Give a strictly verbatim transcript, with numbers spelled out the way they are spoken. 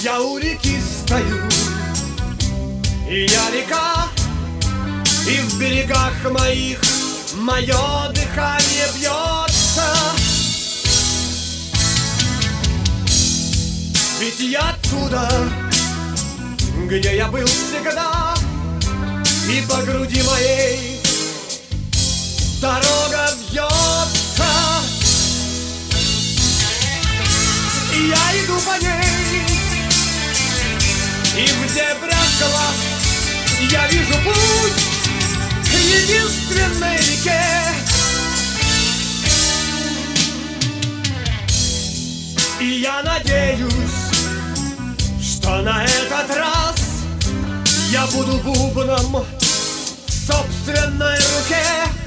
Я у реки стою, и я река, и в берегах моих мое дыхание бьется. Ведь я оттуда, где я был всегда, и по груди моей дорога вьется. И я иду по ней, и в дебрях глаз я вижу путь к единственной реке. И я надеюсь, что на этот раз я буду бубном в собственной руке.